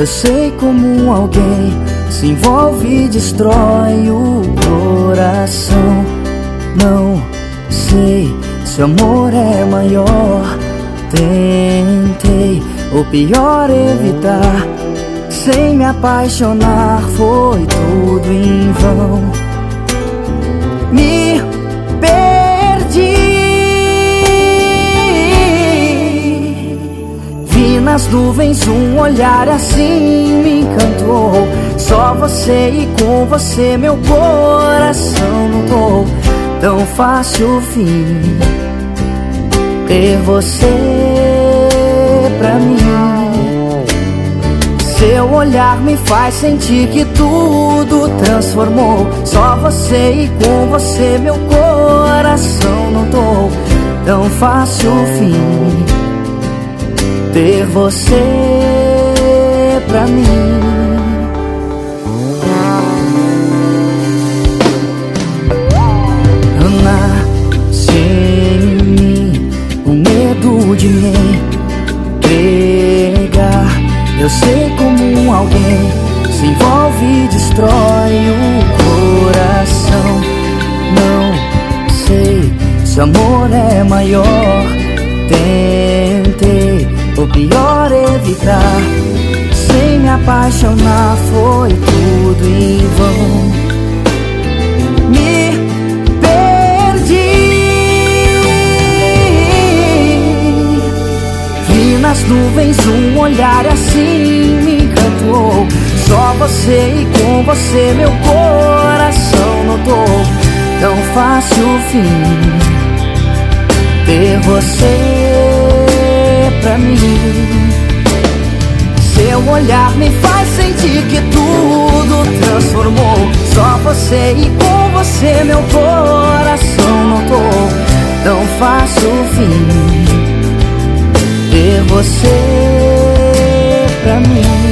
Eu sei como alguém se envolve e destrói o coração. Não sei se o amor é maior. Tentei, ou pior, evitar. Sem me apaixonar foi tudo em vão. Me perdi. Vi nas nuvens um olhar assim me encantou. Só você e com você meu coração lutou. Tão fácil o fim, ter você pra mim. Seu olhar me faz sentir que tudo transformou. Só você e com você meu coração notou. Tão fácil o fim, ter você pra mim. Nasce em mim o medo de me entregar. Eu sei como alguém se envolve e destrói o coração. Não sei se o amor é maior. Tentei, ou pior, evitar. Sem me apaixonar foi tudo em vão. Me perdi. Vi nas nuvens um olhar assim me encantou. Só você e com você meu coração notou. Tão fácil o fim, ter você pra mim. Seu olhar me faz sentir que tudo transformou. Só você e com você meu coração notou. Tão fácil o fim, ter você pra mim.